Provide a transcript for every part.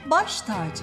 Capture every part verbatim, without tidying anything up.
baş tacı.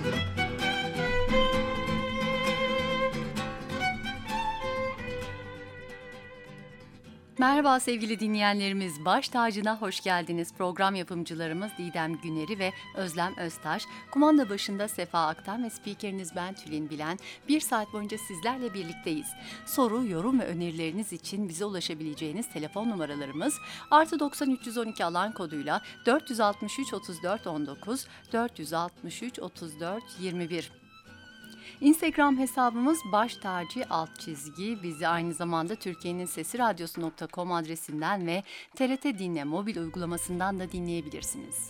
Merhaba sevgili dinleyenlerimiz, Baş Tacı'na hoş geldiniz. Program yapımcılarımız Didem Güneri ve Özlem Öztaş. Kumanda başında Sefa Aktan ve spikeriniz ben Tülin Bilen. Bir saat boyunca sizlerle birlikteyiz. Soru, yorum ve önerileriniz için bize ulaşabileceğiniz telefon numaralarımız artı doksan üç yüz on iki alan koduyla dört altı üç otuz dört on dokuz, dört altı üç otuz dört yirmi bir. Instagram hesabımız baştacı alt çizgi. Bizi aynı zamanda Türkiye'nin sesi radyosu nokta com adresinden ve T R T Dinle mobil uygulamasından da dinleyebilirsiniz.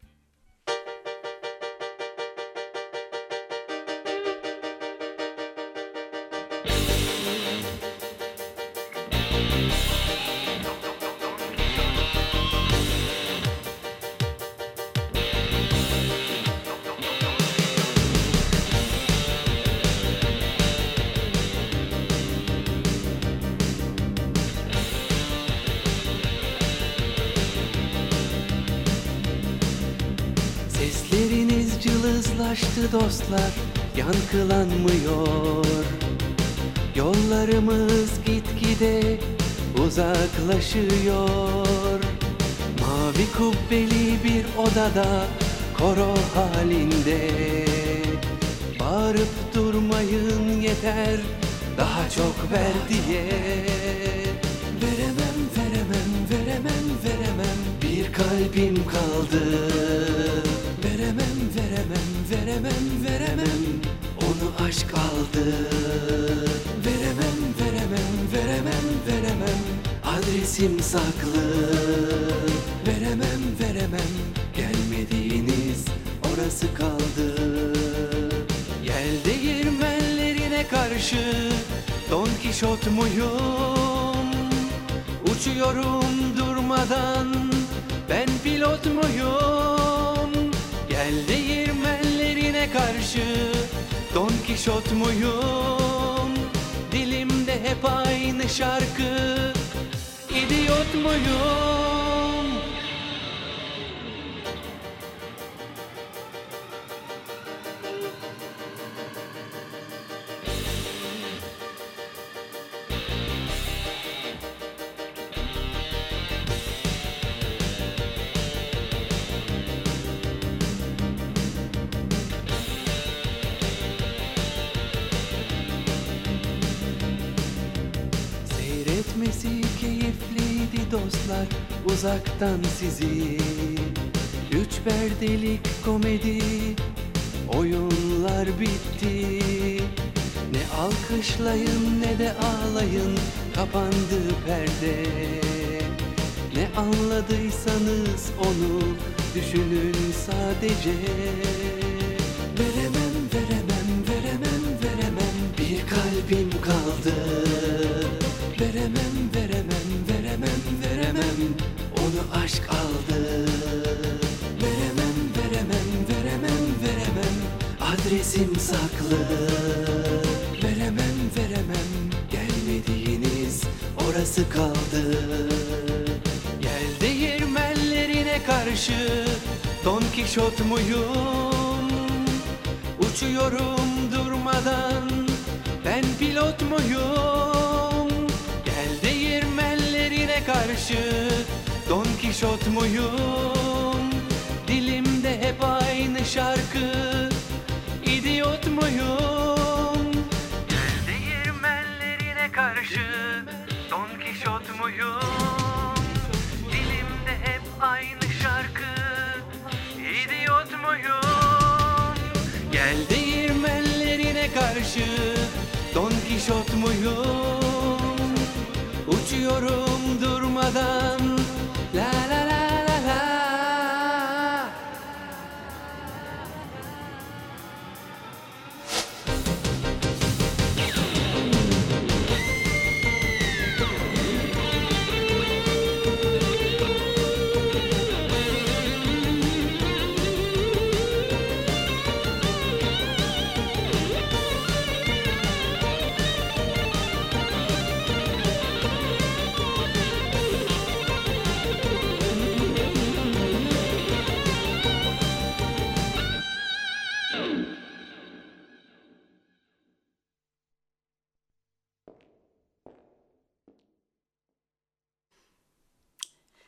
Sesleriniz cılızlaştı dostlar, yankılanmıyor. Yollarımız gitgide uzaklaşıyor. Mavi kubbeli bir odada koro halinde bağırıp durmayın yeter, daha çok ver diye. Veremem, veremem, veremem, veremem, bir kalbim kaldı. Veremem, veremem, veremem, veremem, onu aşk aldı. Veremem, veremem, veremem, veremem, adresim saklı. Veremem, veremem, gelmediğiniz orası kaldı. Yel değirmenlerine karşı Don Kişot muyum? Uçuyorum durmadan, ben pilot muyum? Yel değirmenlerine karşı Don Kişot muyum? Dilimde hep aynı şarkı, idiot muyum? Seyretmesi keyifliydi dostlar, uzaktan sizi. Üç perdelik komedi, oyunlar bitti. Ne alkışlayın ne de ağlayın, kapandı perde. Ne anladıysanız onu düşünün sadece. Veremem, veremem, veremem, veremem, bir kalbim kaldı. Veremem, veremem, veremem, veremem, onu aşk aldı. Veremem, veremem, veremem, veremem, adresim saklı. Veremem, veremem, gelmediğiniz orası kaldı. Yel değirmenlerine karşı Don Kişot muyum? Uçuyorum durmadan, ben pilot muyum? Yel değirmenlerine karşı Don Kişot muyum? Dilimde hep aynı şarkı, idiot muyum? Yel değirmenlerine karşı Don Kişot muyum? Dilimde hep aynı şarkı, idiot muyum? Yel değirmenlerine karşı Don Kişot muyum? Uçuyorum durmadan, la la la la la.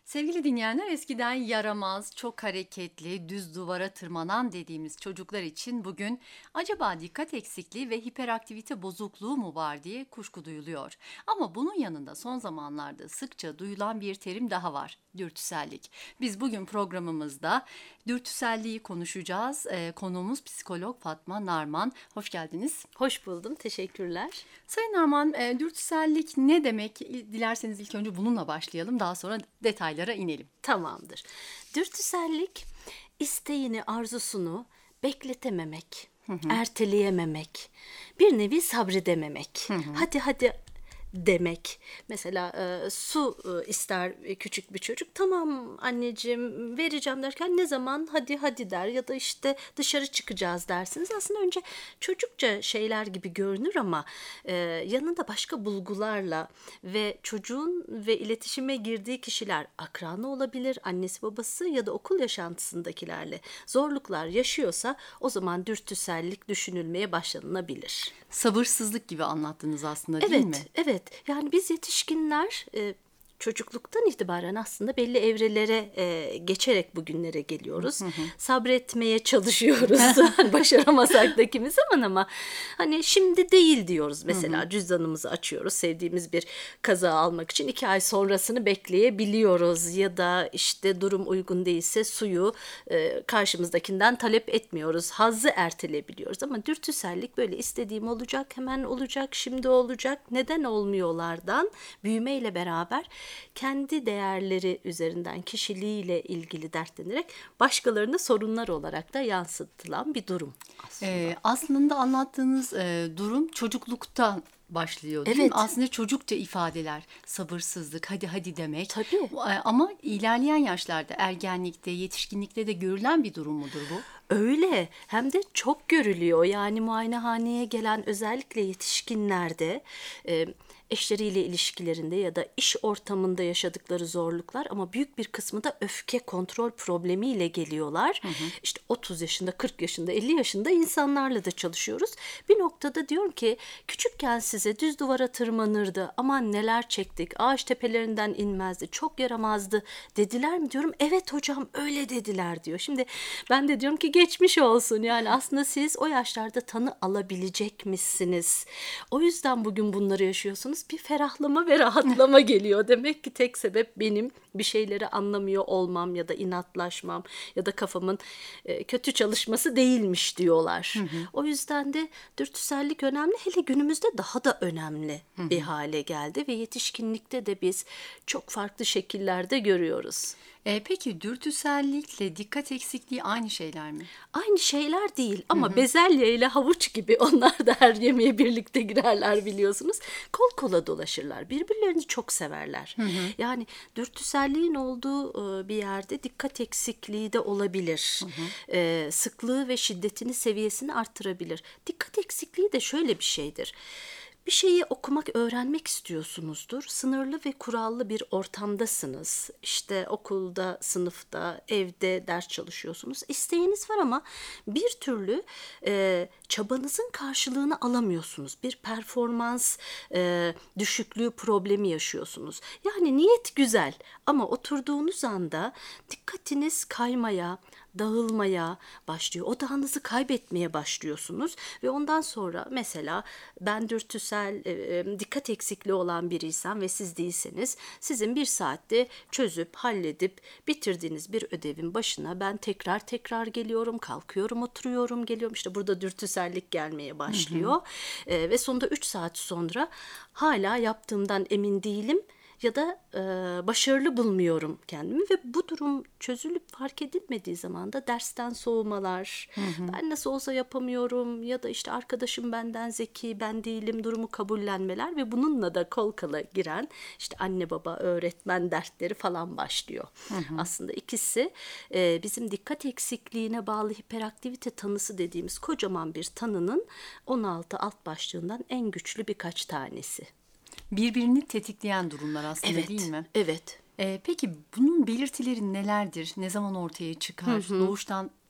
Sevgili dinleyenler, eskiden yaramaz, çok hareketli, düz duvara tırmanan dediğimiz çocuklar için bugün acaba dikkat eksikliği ve hiperaktivite bozukluğu mu var diye kuşku duyuluyor. Ama bunun yanında son zamanlarda sıkça duyulan bir terim daha var: dürtüsellik. Biz bugün programımızda dürtüselliği konuşacağız. Ee, konuğumuz psikolog Fatma Narman. Hoş geldiniz. Hoş buldum, teşekkürler. Sayın Narman, e, dürtüsellik ne demek? Dilerseniz ilk önce bununla başlayalım, daha sonra detaylara inelim. Tamamdır. Dürtüsellik, isteğini, arzusunu bekletememek, erteleyememek, bir nevi sabredememek. Hadi hadi demek. Mesela e, su e, ister e, küçük bir çocuk. Tamam anneciğim vereceğim derken ne zaman? Hadi hadi der ya da işte dışarı çıkacağız dersiniz. Aslında önce çocukça şeyler gibi görünür ama e, yanında başka bulgularla ve çocuğun ve iletişime girdiği kişiler akranı olabilir, annesi babası ya da okul yaşantısındakilerle zorluklar yaşıyorsa o zaman dürtüsellik düşünülmeye başlanılabilir. Sabırsızlık gibi anlattınız aslında, değil Evet, mi? evet. Yani biz yetişkinler e, çocukluktan itibaren aslında belli evrelere e, geçerek bugünlere geliyoruz. Sabretmeye çalışıyoruz. Başaramasak da kimi zaman ama hani şimdi değil diyoruz. Mesela cüzdanımızı açıyoruz. Sevdiğimiz bir kazağı almak için iki ay sonrasını bekleyebiliyoruz. Ya da işte durum uygun değilse suyu e, karşımızdakinden talep etmiyoruz. Hazzı erteleyebiliyoruz. Ama dürtüsellik böyle istediğim olacak, hemen olacak, şimdi olacak, neden olmuyorlardan büyümeyle beraber kendi değerleri üzerinden kişiliğiyle ilgili dertlenerek başkalarına sorunlar olarak da yansıtılan bir durum aslında. Ee, aslında anlattığınız e, durum çocukluktan başlıyor, değil Evet. mi? Aslında çocukça ifadeler, sabırsızlık, hadi hadi demek. Tabii. E, Ama ilerleyen yaşlarda, ergenlikte, yetişkinlikte de görülen bir durum mudur bu? Öyle, hem de çok görülüyor. Yani muayenehaneye gelen özellikle yetişkinlerde e, eşleriyle ilişkilerinde ya da iş ortamında yaşadıkları zorluklar ama büyük bir kısmı da öfke kontrol problemiyle geliyorlar. Hı hı. İşte otuz yaşında, kırk yaşında, elli yaşında insanlarla da çalışıyoruz. Bir noktada diyorum ki küçükken size düz duvara tırmanırdı, aman neler çektik, ağaç tepelerinden inmezdi, çok yaramazdı dediler mi diyorum. Evet hocam öyle dediler diyor. Şimdi ben de diyorum ki geçmiş olsun. Yani aslında siz o yaşlarda tanı alabilecekmişsiniz. O yüzden bugün bunları yaşıyorsunuz. Bir ferahlama ve rahatlama geliyor. Demek ki tek sebep benim bir şeyleri anlamıyor olmam ya da inatlaşmam ya da kafamın e, kötü çalışması değilmiş diyorlar. Hı hı. O yüzden de dürtüsellik önemli. Hele günümüzde daha da önemli hı hı. bir hale geldi ve yetişkinlikte de biz çok farklı şekillerde görüyoruz. E, peki dürtüsellikle dikkat eksikliği aynı şeyler mi? Aynı şeyler değil ama hı hı. bezelye ile havuç gibi onlar da her yemeğe birlikte girerler biliyorsunuz. Kol kola dolaşırlar. Birbirlerini çok severler. Hı hı. Yani dürtüselliğin olduğu bir yerde dikkat eksikliği de olabilir. Hı hı. Ee, sıklığı ve şiddetini, seviyesini arttırabilir. Dikkat eksikliği de şöyle bir şeydir. Bir şeyi okumak, öğrenmek istiyorsunuzdur. Sınırlı ve kurallı bir ortamdasınız. İşte okulda, sınıfta, evde ders çalışıyorsunuz. İsteğiniz var ama bir türlü e, çabanızın karşılığını alamıyorsunuz. Bir performans e, düşüklüğü problemi yaşıyorsunuz. Yani niyet güzel ama oturduğunuz anda dikkatiniz kaymaya, dağılmaya başlıyor. Odağınızı kaybetmeye başlıyorsunuz ve ondan sonra mesela ben dürtüsel e, dikkat eksikliği olan biriysem ve siz değilseniz sizin bir saatte çözüp halledip bitirdiğiniz bir ödevin başına ben tekrar tekrar geliyorum, kalkıyorum, oturuyorum, geliyorum. İşte burada dürtüsellik gelmeye başlıyor. Hı hı. E, ve sonunda üç saat sonra hala yaptığımdan emin değilim. Ya da e, başarılı bulmuyorum kendimi ve bu durum çözülüp fark edilmediği zaman da dersten soğumalar, hı hı. ben nasıl olsa yapamıyorum ya da işte arkadaşım benden zeki, ben değilim durumu kabullenmeler ve bununla da kol kola giren işte anne baba öğretmen dertleri falan başlıyor. Hı hı. Aslında ikisi e, bizim dikkat eksikliğine bağlı hiperaktivite tanısı dediğimiz kocaman bir tanının on altı alt başlığından en güçlü birkaç tanesi. Birbirini tetikleyen durumlar aslında, evet, değil mi? Evet. Ee, peki bunun belirtileri nelerdir? Ne zaman ortaya çıkar? Hı hı. Doğuştan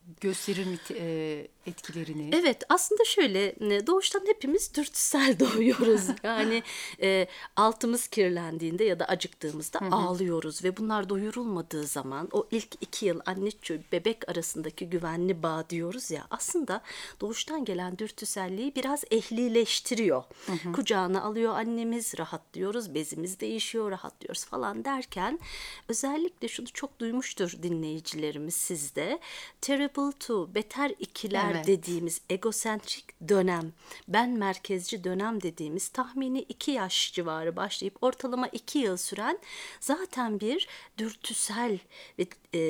gösterir mi e, etkilerini? Evet, aslında şöyle, doğuştan hepimiz dürtüsel doğuyoruz. Yani e, altımız kirlendiğinde ya da acıktığımızda hı hı. ağlıyoruz ve bunlar doyurulmadığı zaman o ilk iki yıl anne bebek arasındaki güvenli bağ diyoruz ya, aslında doğuştan gelen dürtüselliği biraz ehlileştiriyor. Hı hı. Kucağına alıyor annemiz, rahatlıyoruz, bezimiz değişiyor, rahatlıyoruz falan derken özellikle şunu çok duymuştur dinleyicilerimiz sizde. Terrible two, beter ikiler evet. dediğimiz egosentrik dönem, ben merkezci dönem dediğimiz tahmini iki yaş civarı başlayıp ortalama iki yıl süren zaten bir dürtüsel ve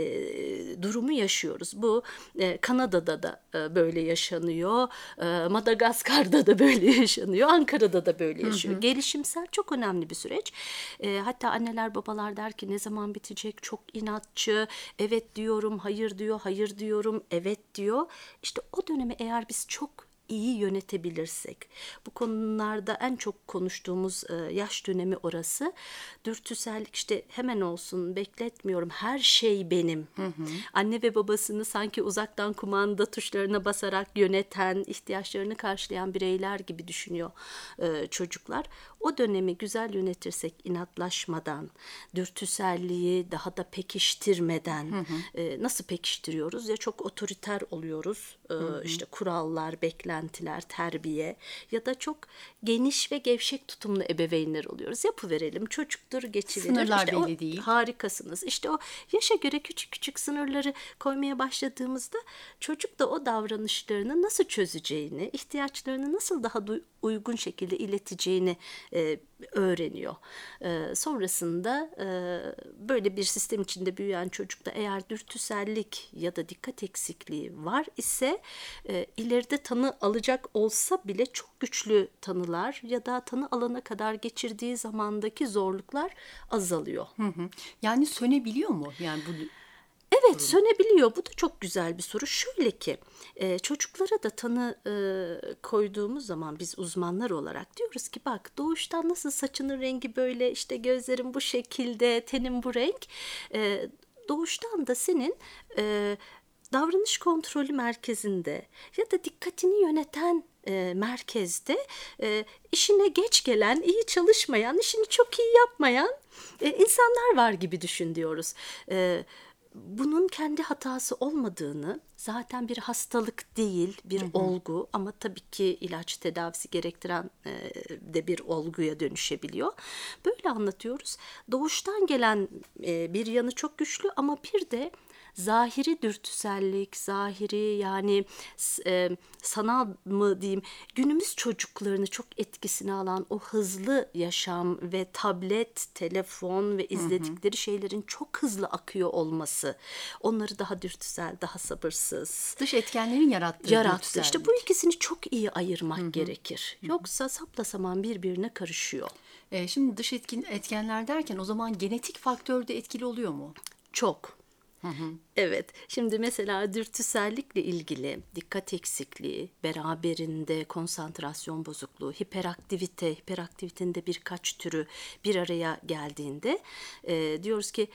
e, durumu yaşıyoruz. Bu e, Kanada'da da e, böyle yaşanıyor, e, Madagaskar'da da böyle yaşanıyor, Ankara'da da böyle yaşıyor. Hı hı. Gelişimsel çok önemli bir süreç. E, hatta anneler babalar der ki ne zaman bitecek, çok inatçı, evet diyorum, hayır diyor, hayır diyorum, evet diyor. İşte o dönemi eğer biz çok iyi yönetebilirsek, bu konularda en çok konuştuğumuz e, yaş dönemi orası. Dürtüsellik işte hemen olsun, bekletmiyorum, her şey benim. Hı hı. Anne ve babasını sanki uzaktan kumanda tuşlarına basarak yöneten, ihtiyaçlarını karşılayan bireyler gibi düşünüyor e, çocuklar. O dönemi güzel yönetirsek, inatlaşmadan, dürtüselliği daha da pekiştirmeden, hı hı. E, nasıl pekiştiriyoruz? Ya çok otoriter oluyoruz, e, hı hı. işte kurallar, beklentiler, terbiye ya da çok geniş ve gevşek tutumlu ebeveynler oluyoruz. Yapıverelim, çocuktur, geçiverir. Sınırlar işte belli değil. Harikasınız. İşte o yaşa göre küçük küçük sınırları koymaya başladığımızda çocuk da o davranışlarını nasıl çözeceğini, ihtiyaçlarını nasıl daha du- uygun şekilde ileteceğini e, öğreniyor. E, sonrasında e, böyle bir sistem içinde büyüyen çocukta eğer dürtüsellik ya da dikkat eksikliği var ise e, ileride tanı alacak olsa bile çok güçlü tanılar ya da tanı alana kadar geçirdiği zamandaki zorluklar azalıyor. Hı hı. Yani sönebiliyor mu? Yani bu Evet, sönebiliyor. Bu da çok güzel bir soru. Şöyle ki e, çocuklara da tanı e, koyduğumuz zaman biz uzmanlar olarak diyoruz ki bak doğuştan nasıl saçının rengi böyle, işte gözlerin bu şekilde, tenin bu renk. E, doğuştan da senin e, davranış kontrolü merkezinde ya da dikkatini yöneten e, merkezde e, işine geç gelen, iyi çalışmayan, işini çok iyi yapmayan e, insanlar var gibi düşün diyoruz. Evet. Bunun kendi hatası olmadığını, zaten bir hastalık değil, bir hı hı. olgu ama tabii ki ilaç tedavisi gerektiren e, de bir olguya dönüşebiliyor. Böyle anlatıyoruz. Doğuştan gelen e, bir yanı çok güçlü ama bir de zahiri dürtüsellik, zahiri yani e, sanal mı diyeyim, günümüz çocuklarını çok etkisine alan o hızlı yaşam ve tablet, telefon ve izledikleri hı hı. şeylerin çok hızlı akıyor olması onları daha dürtüsel, daha sabırsız. Dış etkenlerin yarattığı Yarattı. İşte bu ikisini çok iyi ayırmak hı hı. gerekir. Yoksa saplasaman birbirine karışıyor. E, şimdi dış etkin, etkenler derken o zaman genetik faktör de etkili oluyor mu? Çok. Hı hı. Evet. Şimdi mesela dürtüsellikle ilgili dikkat eksikliği, beraberinde konsantrasyon bozukluğu, hiperaktivite, hiperaktivitenin de birkaç türü bir araya geldiğinde e, diyoruz ki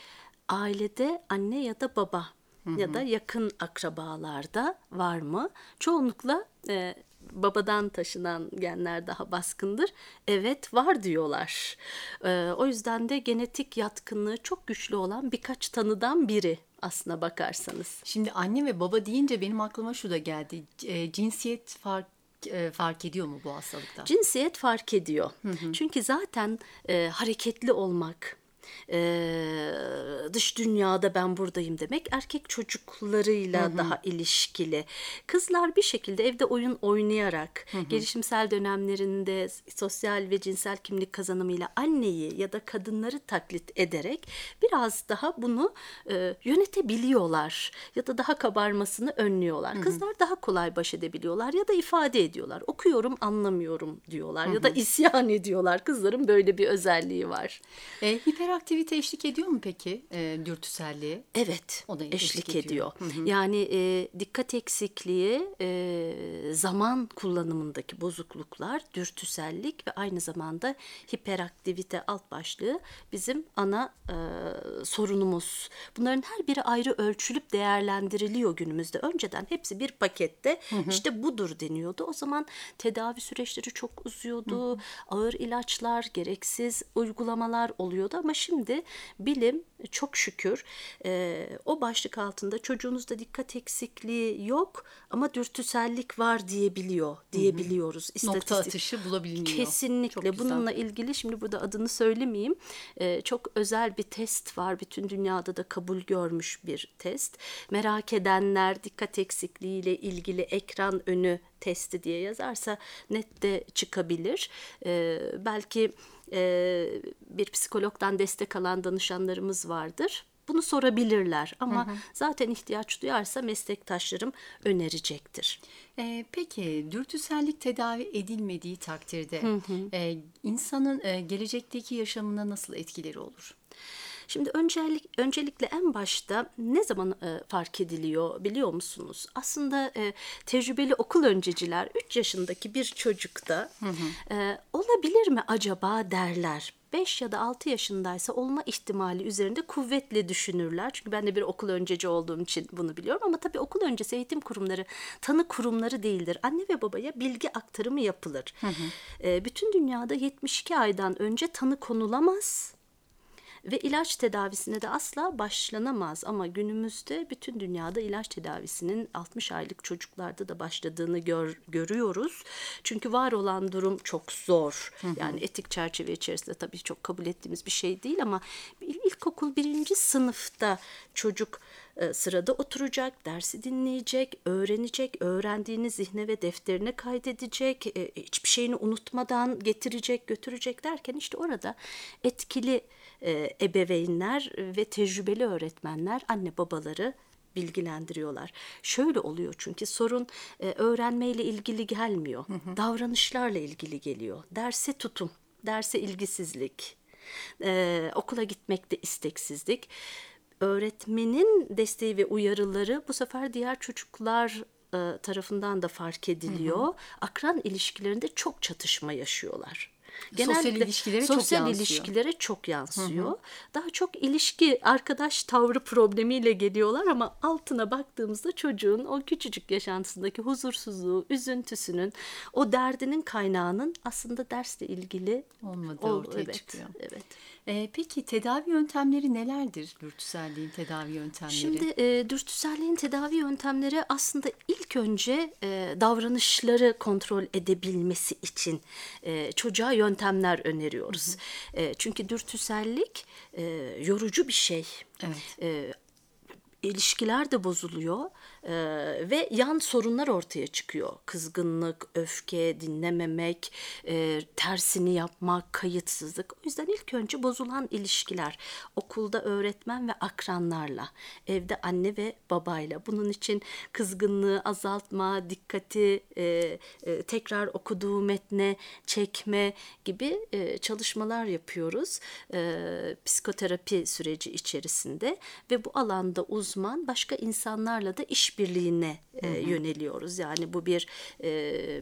ailede anne ya da baba hı hı. ya da yakın akrabalarda var mı? Çoğunlukla e, babadan taşınan genler daha baskındır. Evet var diyorlar. E, o yüzden de genetik yatkınlığı çok güçlü olan birkaç tanıdan biri. Aslına bakarsanız. Şimdi anne ve baba deyince benim aklıma şu da geldi. E, cinsiyet fark e, fark ediyor mu bu hastalıkta? Cinsiyet fark ediyor. Hı hı. Çünkü zaten e, hareketli olmak, e, dış dünyada ben buradayım demek erkek çocuklarıyla hı hı. daha ilişkili. Kızlar bir şekilde evde oyun oynayarak hı hı. gelişimsel dönemlerinde sosyal ve cinsel kimlik kazanımıyla anneyi ya da kadınları taklit ederek biraz daha bunu e, yönetebiliyorlar ya da daha kabarmasını önlüyorlar. Hı hı. Kızlar daha kolay baş edebiliyorlar ya da ifade ediyorlar. Okuyorum, anlamıyorum diyorlar hı hı. ya da isyan ediyorlar. Kızların böyle bir özelliği var. E, hiperaktivite hiperaktivite eşlik ediyor mu peki e, dürtüselliğe? Evet, O da eşlik, eşlik ediyor. ediyor. Yani e, dikkat eksikliği, e, zaman kullanımındaki bozukluklar, dürtüsellik ve aynı zamanda hiperaktivite alt başlığı bizim ana e, sorunumuz. Bunların her biri ayrı ölçülüp değerlendiriliyor günümüzde. Önceden hepsi bir pakette işte budur deniyordu. O zaman tedavi süreçleri çok uzuyordu. Ağır ilaçlar, gereksiz uygulamalar oluyordu ama şimdi bilim çok şükür e, o başlık altında çocuğunuzda dikkat eksikliği yok ama dürtüsellik var diyebiliyor, diyebiliyoruz. Nokta atışı bulabiliyor. Kesinlikle. Bununla ilgili şimdi burada adını söylemeyeyim. E, çok özel bir test var. Bütün dünyada da kabul görmüş bir test. Merak edenler dikkat eksikliğiyle ilgili ekran önü testi diye yazarsa net de çıkabilir. E, belki e, bir psikologdan destek alan danışanlarımız vardır. Bunu sorabilirler ama hı hı. zaten ihtiyaç duyarsa meslektaşlarım önerecektir. Ee, peki dürtüsellik tedavi edilmediği takdirde hı hı. E, insanın e, gelecekteki yaşamına nasıl etkileri olur? Şimdi öncelik, öncelikle en başta ne zaman e, fark ediliyor biliyor musunuz? Aslında e, tecrübeli okul önceciler üç yaşındaki bir çocukta hı hı. E, olabilir mi acaba derler. beş ya da altı yaşındaysa olma ihtimali üzerinde kuvvetle düşünürler. Çünkü ben de bir okul önceci olduğum için bunu biliyorum. Ama tabii okul öncesi eğitim kurumları tanı kurumları değildir. Anne ve babaya bilgi aktarımı yapılır. Hı hı. E, bütün dünyada yetmiş iki aydan önce tanı konulamaz. Ve ilaç tedavisine de asla başlanamaz ama günümüzde bütün dünyada ilaç tedavisinin altmış aylık çocuklarda da başladığını gör, görüyoruz. Çünkü var olan durum çok zor. Hı hı. Yani etik çerçeve içerisinde tabii çok kabul ettiğimiz bir şey değil ama ilkokul birinci sınıfta çocuk sırada oturacak, dersi dinleyecek, öğrenecek, öğrendiğini zihne ve defterine kaydedecek, hiçbir şeyini unutmadan getirecek, götürecek derken işte orada etkili e, ebeveynler ve tecrübeli öğretmenler anne babaları bilgilendiriyorlar. Şöyle oluyor çünkü sorun e, öğrenmeyle ilgili gelmiyor. Hı hı. Davranışlarla ilgili geliyor. Derse tutum, derse ilgisizlik, e, okula gitmekte isteksizlik. Öğretmenin desteği ve uyarıları bu sefer diğer çocuklar e, tarafından da fark ediliyor. Hı hı. Akran ilişkilerinde çok çatışma yaşıyorlar. Genellikle sosyal ilişkilere sosyal çok yansıyor. ilişkilere çok yansıyor. Hı hı. Daha çok ilişki, arkadaş tavrı problemiyle geliyorlar ama altına baktığımızda çocuğun o küçücük yaşantısındaki huzursuzluğu, üzüntüsünün, o derdinin kaynağının aslında dersle ilgili olmadığı ortaya evet, çıkıyor. Evet. Ee, peki tedavi yöntemleri nelerdir? Dürtüselliğin tedavi yöntemleri. Şimdi e, dürtüselliğin tedavi yöntemleri aslında ilk önce e, davranışları kontrol edebilmesi için e, çocuğa yöntemler öneriyoruz. Hı hı. E, çünkü dürtüsellik e, yorucu bir şey. Evet. E, İlişkiler de bozuluyor ee, ve yan sorunlar ortaya çıkıyor. Kızgınlık, öfke, dinlememek, e, tersini yapmak, kayıtsızlık. O yüzden ilk önce bozulan ilişkiler, okulda öğretmen ve akranlarla, evde anne ve babayla. Bunun için kızgınlığı azaltma, dikkati e, e, tekrar okuduğu metne çekme gibi e, çalışmalar yapıyoruz. E, psikoterapi süreci içerisinde ve bu alanda uzman uzman başka insanlarla da işbirliğine e, yöneliyoruz. Yani bu bir e,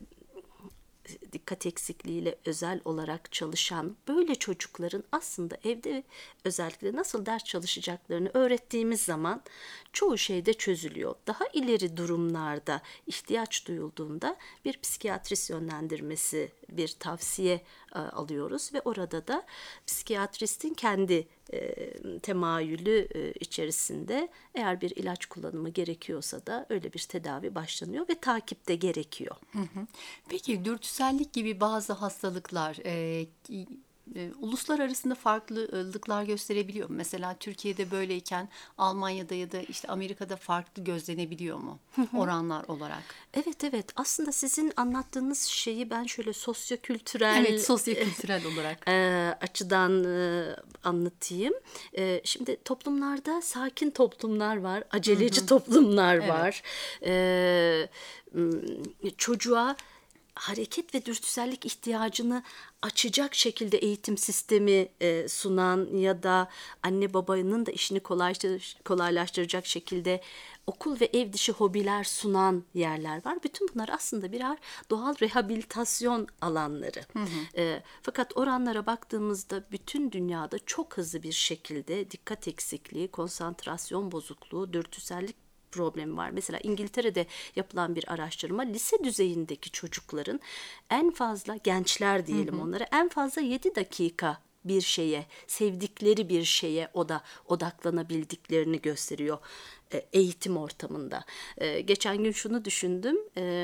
dikkat eksikliğiyle özel olarak çalışan böyle çocukların aslında evde özellikle nasıl ders çalışacaklarını öğrettiğimiz zaman çoğu şeyde çözülüyor. Daha ileri durumlarda ihtiyaç duyulduğunda bir psikiyatrist yönlendirmesi, bir tavsiye e, alıyoruz ve orada da psikiyatristin kendi e, temayülü e, içerisinde eğer bir ilaç kullanımı gerekiyorsa da öyle bir tedavi başlanıyor ve takip de gerekiyor. Hı hı. Peki dürtüsellik gibi bazı hastalıklar e, e, uluslar arasında farklılıklar gösterebiliyor mu? Mesela Türkiye'de böyleyken Almanya'da ya da işte Amerika'da farklı gözlenebiliyor mu oranlar olarak? Evet evet aslında sizin anlattığınız şeyi ben şöyle sosyokültürel evet, sosyokültürel olarak e, açıdan e, anlatayım. E, şimdi toplumlarda sakin toplumlar var, aceleci hı hı. toplumlar evet. var. E, çocuğa hareket ve dürtüsellik ihtiyacını açacak şekilde eğitim sistemi e, sunan ya da anne babanın da işini kolaylaştır, kolaylaştıracak şekilde okul ve ev dışı hobiler sunan yerler var. Bütün bunlar aslında birer doğal rehabilitasyon alanları. Hı hı. E, fakat oranlara baktığımızda bütün dünyada çok hızlı bir şekilde dikkat eksikliği, konsantrasyon bozukluğu, dürtüsellik problemi var. Mesela İngiltere'de yapılan bir araştırma lise düzeyindeki çocukların en fazla, gençler diyelim hı hı. onlara, en fazla yedi dakika bir şeye, sevdikleri bir şeye oda odaklanabildiklerini gösteriyor eğitim ortamında. Geçen gün şunu düşündüm.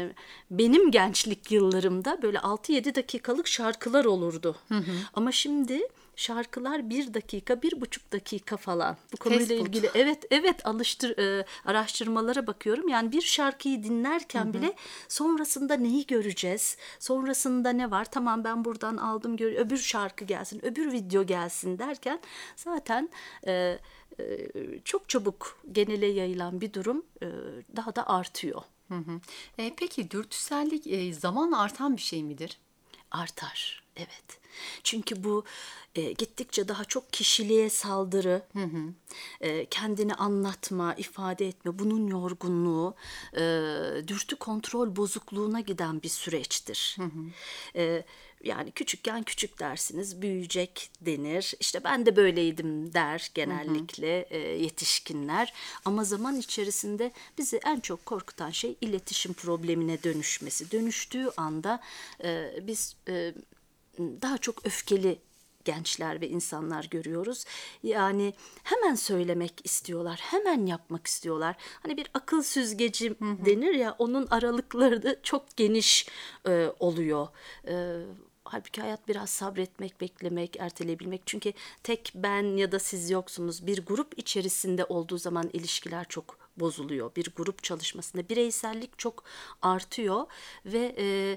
Benim gençlik yıllarımda böyle altı yedi dakikalık şarkılar olurdu. Hı hı. Ama şimdi şarkılar bir dakika, bir buçuk dakika falan. Bu konuyla ilgili evet evet alıştır e, araştırmalara bakıyorum. Yani bir şarkıyı dinlerken hı hı. bile sonrasında neyi göreceğiz? Sonrasında ne var? Tamam, ben buradan aldım, gör öbür şarkı gelsin, öbür video gelsin derken zaten e, e, çok çabuk genele yayılan bir durum e, daha da artıyor. Hı hı. E, peki dürtüsellik e, zamanla artan bir şey midir? Artar, evet. Çünkü bu e, gittikçe daha çok kişiliğe saldırı, hı hı. E, kendini anlatma, ifade etme, bunun yorgunluğu, e, dürtü kontrol bozukluğuna giden bir süreçtir. Hı hı. E, yani küçükken küçük dersiniz, büyüyecek denir. İşte ben de böyleydim der genellikle hı hı. E, yetişkinler. Ama zaman içerisinde bizi en çok korkutan şey iletişim problemine dönüşmesi. Dönüştüğü anda e, biz e, daha çok öfkeli gençler ve insanlar görüyoruz. Yani hemen söylemek istiyorlar, hemen yapmak istiyorlar. Hani bir akıl süzgeci hı hı. denir ya, onun aralıkları da çok geniş e, oluyor. E, halbuki hayat biraz sabretmek, beklemek, erteleyebilmek. Çünkü tek ben ya da siz yoksunuz. Bir grup içerisinde olduğu zaman ilişkiler çok bozuluyor. Bir grup çalışmasında bireysellik çok artıyor ve e,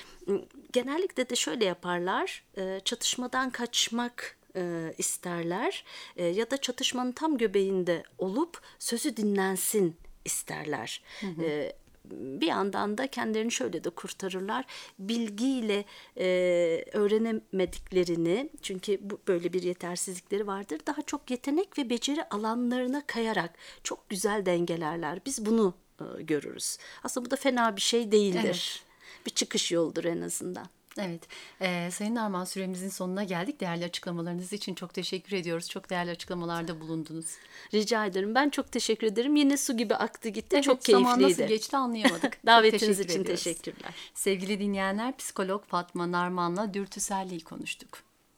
genellikle de şöyle yaparlar, e, çatışmadan kaçmak e, isterler e, ya da çatışmanın tam göbeğinde olup sözü dinlensin isterler. Hı hı. E, bir yandan da kendilerini şöyle de kurtarırlar, bilgiyle e, öğrenemediklerini, çünkü bu, böyle bir yetersizlikleri vardır, daha çok yetenek ve beceri alanlarına kayarak çok güzel dengelerler. Biz bunu e, görürüz. Aslında bu da fena bir şey değildir. Evet. Bir çıkış yoludur en azından. Evet. Ee, Sayın Armağan, süremizin sonuna geldik. Değerli açıklamalarınız için çok teşekkür ediyoruz. Çok değerli açıklamalarda bulundunuz. Rica ederim. Ben çok teşekkür ederim. Yine su gibi aktı gitti. Evet, çok keyifliydi. Zaman nasıl geçti anlayamadık. Davetiniz için ediyoruz. teşekkürler. Sevgili dinleyenler, psikolog Fatma Narman'la dürtüselliği konuştuk.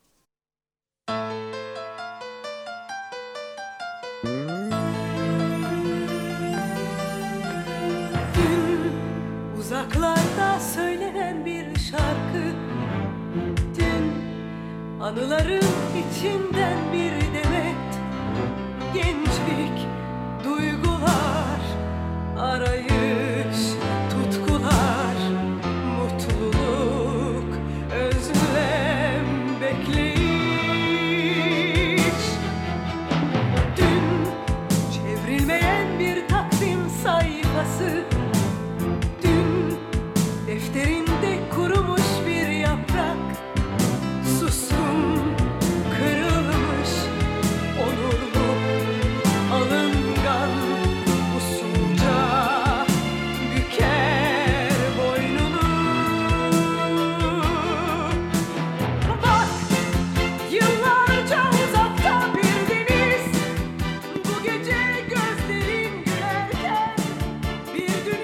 Uzaklarda söylenen bir şarkı, dün anıların içinden bir demet, gençlik, duygular, arayış, tutkular, mutluluk, özlem, bekleyiş. Dün çevrilmeyen bir takvim sayfası, defterinde kurumuş bir yaprak, suskun, kırılmış, onurlu, alıngan, usulca büker boynunu. Bak, yıllarca uzakta bir deniz, bu gece gözlerin gülerken bir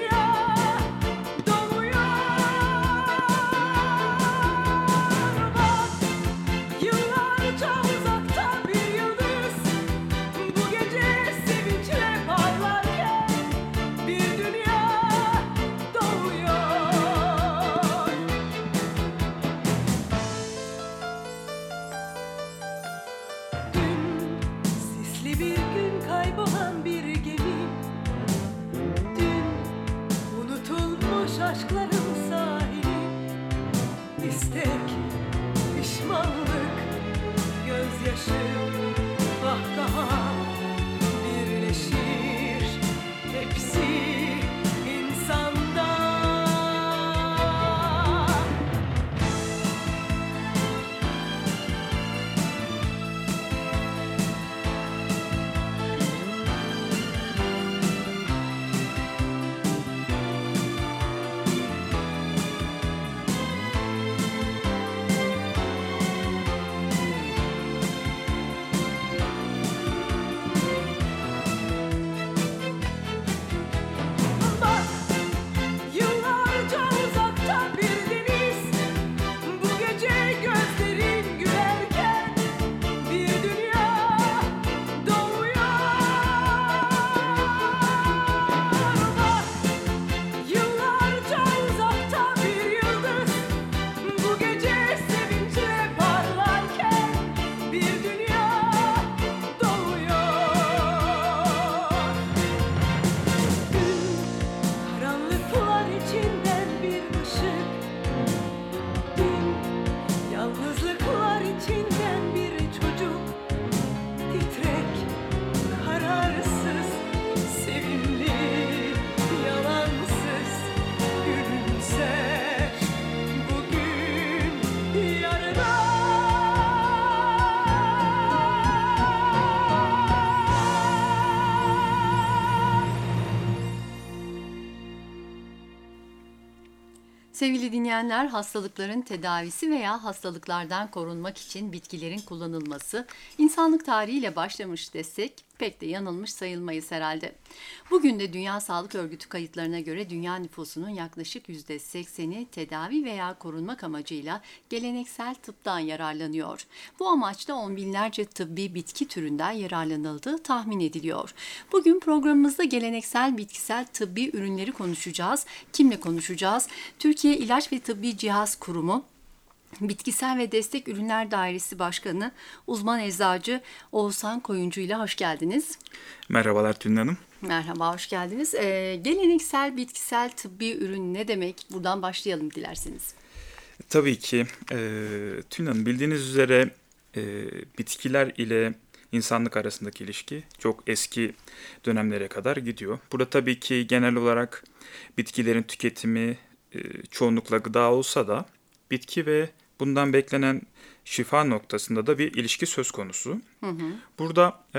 Sevgili dinleyenler, hastalıkların tedavisi veya hastalıklardan korunmak için bitkilerin kullanılması insanlık tarihiyle başlamış desek pek de yanılmış sayılmayız herhalde. Bugün de Dünya Sağlık Örgütü kayıtlarına göre dünya nüfusunun yaklaşık yüzde sekseni tedavi veya korunmak amacıyla geleneksel tıptan yararlanıyor. Bu amaçla on binlerce tıbbi bitki türünden yararlanıldığı tahmin ediliyor. Bugün programımızda geleneksel bitkisel tıbbi ürünleri konuşacağız. Kimle konuşacağız? Türkiye İlaç ve Tıbbi Cihaz Kurumu Bitkisel ve Destek Ürünler Dairesi Başkanı uzman eczacı Oğuzhan Koyuncu ile hoş geldiniz. Merhabalar Tülin Hanım. Merhaba, hoş geldiniz. Ee, geleneksel bitkisel tıbbi ürün ne demek? Buradan başlayalım dilerseniz. Tabii ki e, Tülin Hanım, bildiğiniz üzere e, bitkiler ile insanlık arasındaki ilişki çok eski dönemlere kadar gidiyor. Burada tabii ki genel olarak bitkilerin tüketimi e, çoğunlukla gıda olsa da bitki ve bundan beklenen şifa noktasında da bir ilişki söz konusu. Hı hı. Burada e,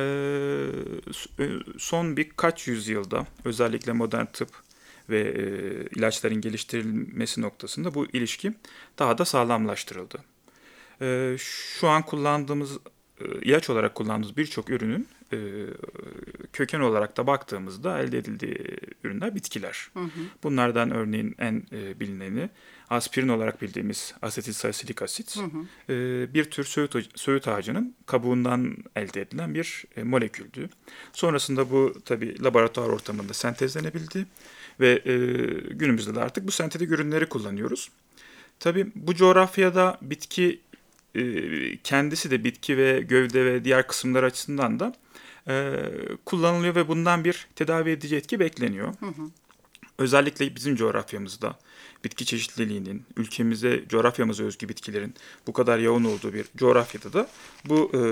son birkaç yüzyılda özellikle modern tıp ve e, ilaçların geliştirilmesi noktasında bu ilişki daha da sağlamlaştırıldı. E, şu an kullandığımız, e, ilaç olarak kullandığımız birçok ürünün e, köken olarak da baktığımızda elde edildiği ürünler bitkiler. Hı hı. Bunlardan örneğin en e, bilineni aspirin olarak bildiğimiz asetilsalisilik asit, hı hı. E, bir tür söğüt, söğüt ağacının kabuğundan elde edilen bir e, moleküldü. Sonrasında bu tabii laboratuvar ortamında sentezlenebildi ve e, günümüzde de artık bu sentetik ürünleri kullanıyoruz. Tabii bu coğrafyada bitki e, kendisi de bitki ve gövde ve diğer kısımlar açısından da e, kullanılıyor ve bundan bir tedavi edici etki bekleniyor. Hı hı. Özellikle bizim coğrafyamızda bitki çeşitliliğinin, ülkemize, coğrafyamıza özgü bitkilerin bu kadar yoğun olduğu bir coğrafyada da bu e,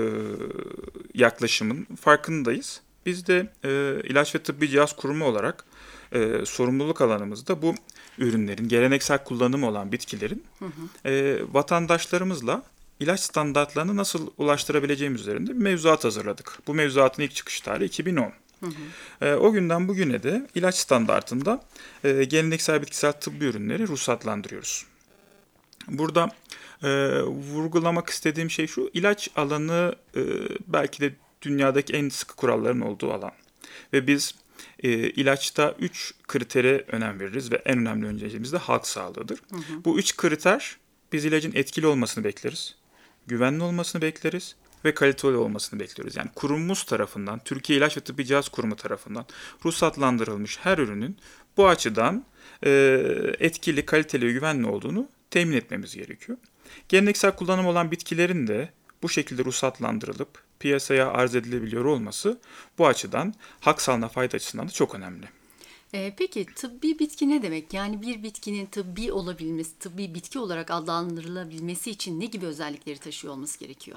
yaklaşımın farkındayız. Biz de e, İlaç ve Tıbbi Cihaz Kurumu olarak e, sorumluluk alanımızda bu ürünlerin, geleneksel kullanımı olan bitkilerin hı hı. E, vatandaşlarımızla ilaç standartlarını nasıl ulaştırabileceğimiz üzerinde bir mevzuat hazırladık. Bu mevzuatın ilk çıkış tarihi iki bin on. Hı hı. E, o günden bugüne de ilaç standartında e, geleneksel bitkisel tıbbi ürünleri ruhsatlandırıyoruz. Burada e, vurgulamak istediğim şey şu, ilaç alanı e, belki de dünyadaki en sıkı kuralların olduğu alan. Ve biz e, ilaçta üç kritere önem veririz ve en önemli önceliğimiz de halk sağlığıdır. Hı hı. Bu üç kriter, biz ilacın etkili olmasını bekleriz, güvenli olmasını bekleriz ve kaliteli olmasını bekliyoruz. Yani kurumumuz tarafından, Türkiye İlaç ve Tıbbi Cihaz Kurumu tarafından ruhsatlandırılmış her ürünün bu açıdan e, etkili, kaliteli ve güvenli olduğunu temin etmemiz gerekiyor. Geleneksel kullanım olan bitkilerin de bu şekilde ruhsatlandırılıp piyasaya arz edilebiliyor olması bu açıdan halk sağlığına fayda açısından da çok önemli. Ee, peki tıbbi bitki ne demek? Yani bir bitkinin tıbbi olabilmesi, tıbbi bitki olarak adlandırılabilmesi için ne gibi özellikleri taşıyor olması gerekiyor?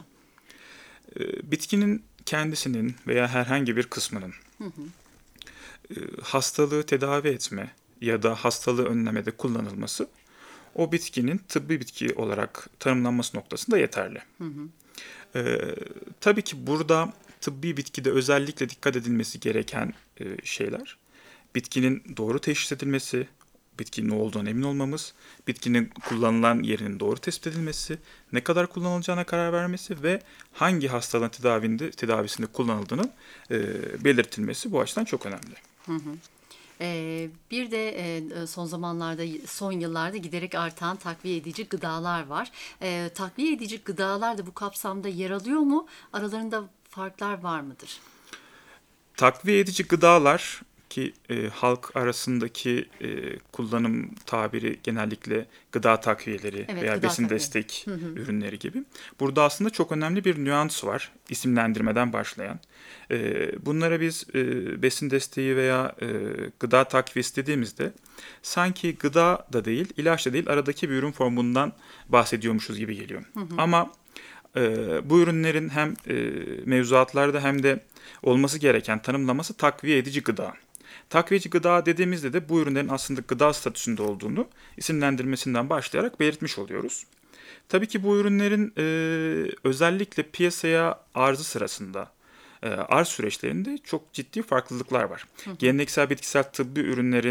Bitkinin kendisinin veya herhangi bir kısmının hı hı. hastalığı tedavi etme ya da hastalığı önlemede kullanılması o bitkinin tıbbi bitki olarak tanımlanması noktasında yeterli. Hı hı. Ee, tabii ki burada tıbbi bitkide özellikle dikkat edilmesi gereken e, şeyler, bitkinin doğru teşhis edilmesi, bitkinin ne olduğuna emin olmamız, bitkinin kullanılan yerinin doğru tespit edilmesi, ne kadar kullanılacağına karar vermesi ve hangi hastalığın tedavinde, tedavisinde kullanıldığının e, belirtilmesi bu açıdan çok önemli. Hı hı. Ee, bir de e, son zamanlarda, son yıllarda giderek artan takviye edici gıdalar var. Ee, takviye edici gıdalar da bu kapsamda yer alıyor mu? Aralarında farklar var mıdır? Takviye edici gıdalar ki e, halk arasındaki e, kullanım tabiri genellikle gıda takviyeleri evet, veya besin takviye. destek hı hı. ürünleri gibi. Burada aslında çok önemli bir nüans var isimlendirmeden başlayan. E, bunlara biz e, besin desteği veya e, gıda takviyesi dediğimizde sanki gıda da değil, ilaç da değil, aradaki bir ürün formundan bahsediyormuşuz gibi geliyor. Hı hı. Ama e, bu ürünlerin hem e, mevzuatlarda hem de olması gereken tanımlaması takviye edici gıda. Takviyeci gıda dediğimizde de bu ürünlerin aslında gıda statüsünde olduğunu isimlendirmesinden başlayarak belirtmiş oluyoruz. Tabii ki bu ürünlerin e, özellikle piyasaya arzı sırasında, e, arz süreçlerinde çok ciddi farklılıklar var. Hı. Geleneksel bitkisel tıbbi ürünlerin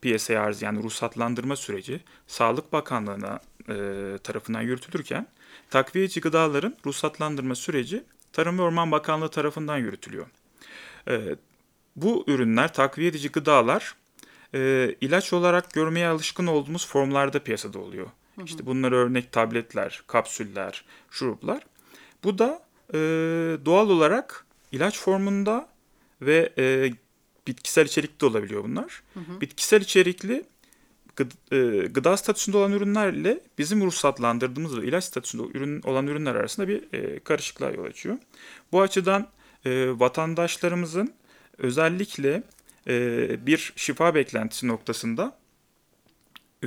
P S A arzı yani ruhsatlandırma süreci Sağlık Bakanlığı'na e, tarafından yürütülürken takviyeci gıdaların ruhsatlandırma süreci Tarım ve Orman Bakanlığı tarafından yürütülüyor. E, bu ürünler, takviye edici gıdalar e, ilaç olarak görmeye alışkın olduğumuz formlarda piyasada oluyor. Hı hı. İşte bunlar örnek tabletler, kapsüller, şuruplar. Bu da e, doğal olarak ilaç formunda ve e, bitkisel içerikli olabiliyor bunlar. Hı hı. Bitkisel içerikli gıda, e, gıda statüsünde olan ürünlerle bizim ruhsatlandırdığımız ve ilaç statüsünde ürün olan ürünler arasında bir e, karışıklığa yol açıyor. Bu açıdan e, vatandaşlarımızın özellikle e, bir şifa beklentisi noktasında e,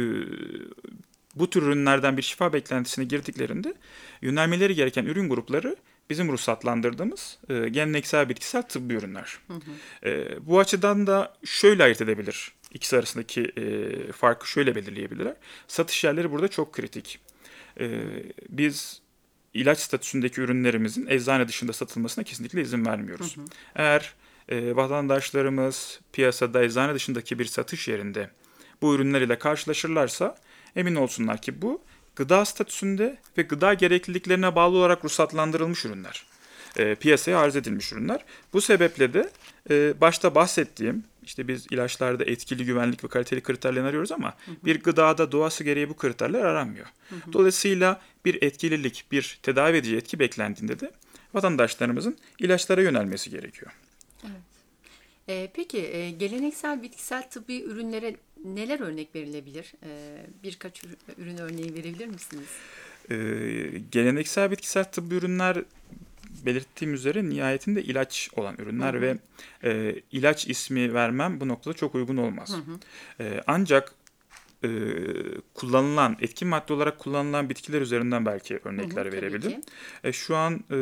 bu tür ürünlerden bir şifa beklentisine girdiklerinde yönelmeleri gereken ürün grupları bizim ruhsatlandırdığımız e, geleneksel bitkisel tıbbi ürünler. Hı hı. E, bu açıdan da şöyle ayırt edebilir. İkisi arasındaki e, farkı şöyle belirleyebilirler. Satış yerleri burada çok kritik. E, biz ilaç statüsündeki ürünlerimizin eczane dışında satılmasına kesinlikle izin vermiyoruz. Hı hı. Eğer e, vatandaşlarımız piyasada eczane dışındaki bir satış yerinde bu ürünler ile karşılaşırlarsa emin olsunlar ki bu gıda statüsünde ve gıda gerekliliklerine bağlı olarak ruhsatlandırılmış ürünler. E, piyasaya arz edilmiş ürünler. Bu sebeple de e, başta bahsettiğim, işte biz ilaçlarda etkili, güvenlik ve kaliteli kriterlerini arıyoruz ama hı hı. bir gıdada doğası gereği bu kriterler aranmıyor. Hı hı. Dolayısıyla bir etkililik, bir tedavi edici etki beklendiğinde de vatandaşlarımızın ilaçlara yönelmesi gerekiyor. Evet. E, peki e, geleneksel bitkisel tıbbi ürünlere neler örnek verilebilir? E, birkaç ürün örneği verebilir misiniz? E, geleneksel bitkisel tıbbi ürünler belirttiğim üzere nihayetinde ilaç olan ürünler hı hı. ve e, ilaç ismi vermem bu noktada çok uygun olmaz. Hı hı. E, ancak e, kullanılan, etkin madde olarak kullanılan bitkiler üzerinden belki örnekler hı hı, verebilirim. E, şu an e,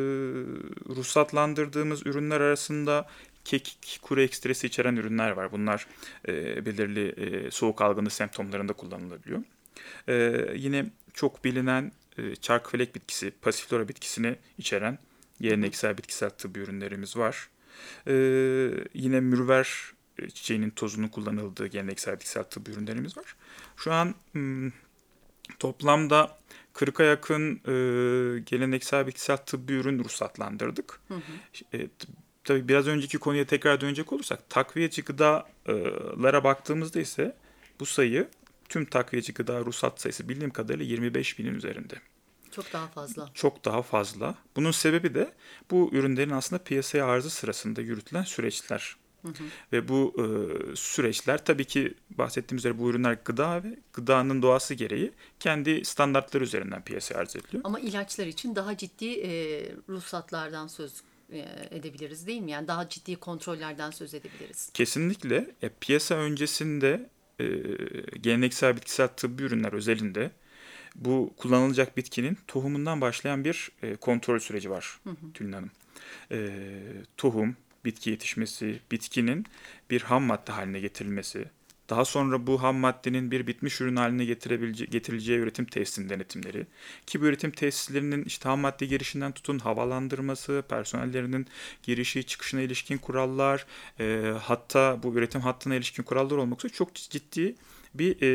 ruhsatlandırdığımız ürünler arasında kekik, kuru ekstresi içeren ürünler var. Bunlar e, belirli e, soğuk algınlığı semptomlarında kullanılabiliyor. E, yine çok bilinen e, çarkıfelek bitkisi, pasiflora bitkisini içeren geleneksel bitkisel tıbbi ürünlerimiz var. E, yine mürver çiçeğinin tozunun kullanıldığı geleneksel bitkisel tıbbi ürünlerimiz var. Şu an m, toplamda kırka yakın e, geleneksel bitkisel tıbbi ürün ruhsatlandırdık. Hı hı. E, Tabii biraz önceki konuya tekrar dönecek olursak takviyeci gıdalara baktığımızda ise bu sayı tüm takviyeci gıda ruhsat sayısı bildiğim kadarıyla yirmi beş binin üzerinde. Çok daha fazla. Çok daha fazla. Bunun sebebi de bu ürünlerin aslında piyasaya arzı sırasında yürütülen süreçler. Hı hı. Ve bu e, süreçler tabii ki bahsettiğim üzere bu ürünler gıda ve gıdanın doğası gereği kendi standartları üzerinden piyasaya arz ediliyor. Ama ilaçlar için daha ciddi e, ruhsatlardan söz edebiliriz değil mi? Yani daha ciddi kontrollerden söz edebiliriz. Kesinlikle. E, piyasa öncesinde e, geleneksel bitkisel tıbbi ürünler özelinde bu kullanılacak bitkinin tohumundan başlayan bir e, kontrol süreci var hı hı. Tülin Hanım. E, tohum, bitki yetişmesi, bitkinin bir ham madde haline getirilmesi, daha sonra bu ham maddenin bir bitmiş ürün haline getirileceği üretim tesisinin denetimleri. Ki bu üretim tesislerinin işte ham madde girişinden tutun havalandırması, personellerinin girişi çıkışına ilişkin kurallar, e, hatta bu üretim hattına ilişkin kurallar olmak üzere çok ciddi bir e,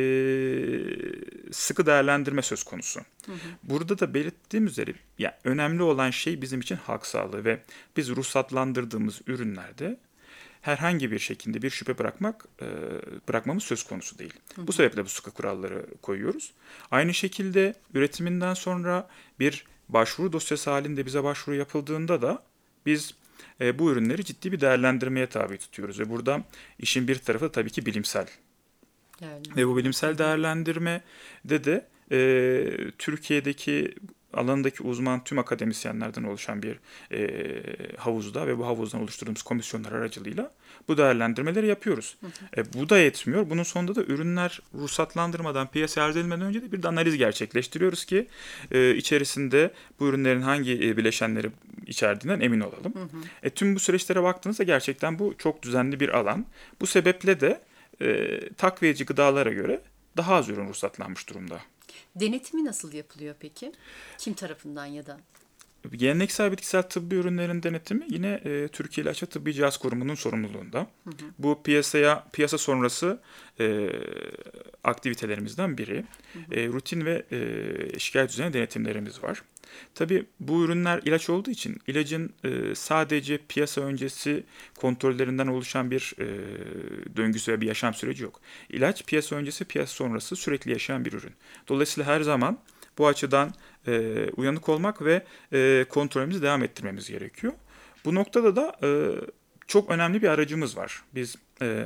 sıkı değerlendirme söz konusu. Hı hı. Burada da belirttiğim üzere yani önemli olan şey bizim için halk sağlığı ve biz ruhsatlandırdığımız ürünlerde herhangi bir şekilde bir şüphe bırakmak e, bırakmamız söz konusu değil. Hı hı. Bu sebeple bu sıkı kuralları koyuyoruz. Aynı şekilde üretiminden sonra bir başvuru dosyası halinde bize başvuru yapıldığında da biz e, bu ürünleri ciddi bir değerlendirmeye tabi tutuyoruz. Ve burada işin bir tarafı da tabii ki bilimsel. Yani. Ve bu bilimsel değerlendirmede de e, Türkiye'deki alanındaki uzman tüm akademisyenlerden oluşan bir e, havuzda ve bu havuzdan oluşturduğumuz komisyonlar aracılığıyla bu değerlendirmeleri yapıyoruz. Hı hı. E, bu da yetmiyor. Bunun sonunda da ürünler ruhsatlandırmadan piyasaya arz edilmeden önce de bir de analiz gerçekleştiriyoruz ki e, içerisinde bu ürünlerin hangi e, bileşenleri içerdiğinden emin olalım. Hı hı. E, tüm bu süreçlere baktığınızda gerçekten bu çok düzenli bir alan. Bu sebeple de e, takviyeci gıdalara göre daha az ürün ruhsatlanmış durumda. Denetimi nasıl yapılıyor peki? Kim tarafından ya da? Geleneksel bitkisel tıbbi ürünlerin denetimi yine e, Türkiye İlaç ve Tıbbi Cihaz Kurumu'nun sorumluluğunda. Hı hı. Bu piyasaya piyasa sonrası e, aktivitelerimizden biri. Hı hı. E, rutin ve e, şikayet üzerine denetimlerimiz var. Tabii bu ürünler ilaç olduğu için ilacın e, sadece piyasa öncesi kontrollerinden oluşan bir e, döngüsü ve bir yaşam süreci yok. İlaç piyasa öncesi, piyasa sonrası sürekli yaşayan bir ürün. Dolayısıyla her zaman bu açıdan e, uyanık olmak ve e, kontrolümüzü devam ettirmemiz gerekiyor. Bu noktada da e, çok önemli bir aracımız var. Biz e,